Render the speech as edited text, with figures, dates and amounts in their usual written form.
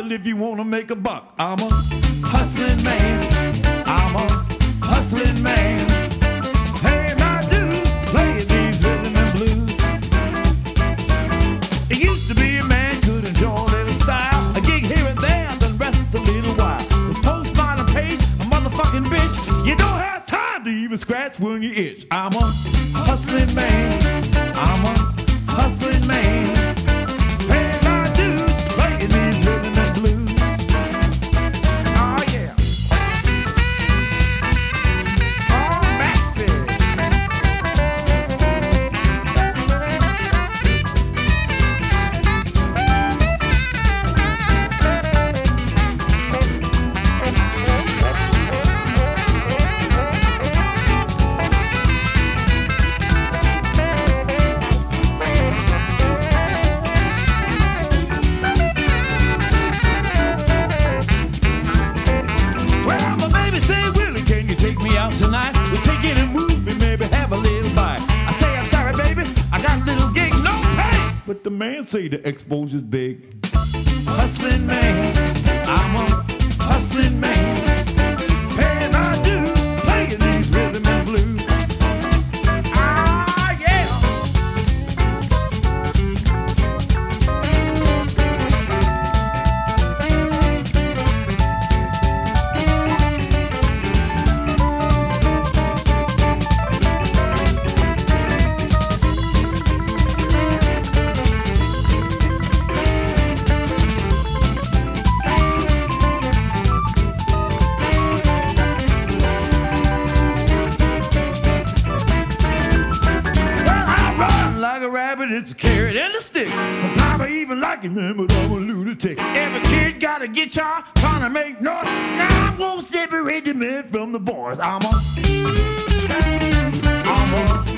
hustle if you wanna make a buck. I'm a hustling man. I'm a hustling man. Hey, my dude, playing these rhythm and blues. It used to be a man could enjoy a little style, a gig here and there, and then rest a little while. With postmodern pace, a motherfucking bitch, you don't have time to even scratch when you itch. I'm a hustling man. I'm a hustling man. Hey, my dude, playing these rhythm and blues. Oh, yeah. Oh, Maxie. Well, my baby say, Willie, can you take me out tonight? We'll take it and move and maybe have a little bite. I say, I'm sorry, baby, I got a little gig, no pay. But the man say the exposure's big. Hustling man, I'm a hustling man. Paying my dues, playing these rhythm and blues. Ah, yeah. Well, I run like a rabbit, it's a carrot and a stick. Sometimes I even like it, man, but I'm a lunatic. Every kid got a guitar, trying to make noise. Now I won't separate the men from the boys. I'm a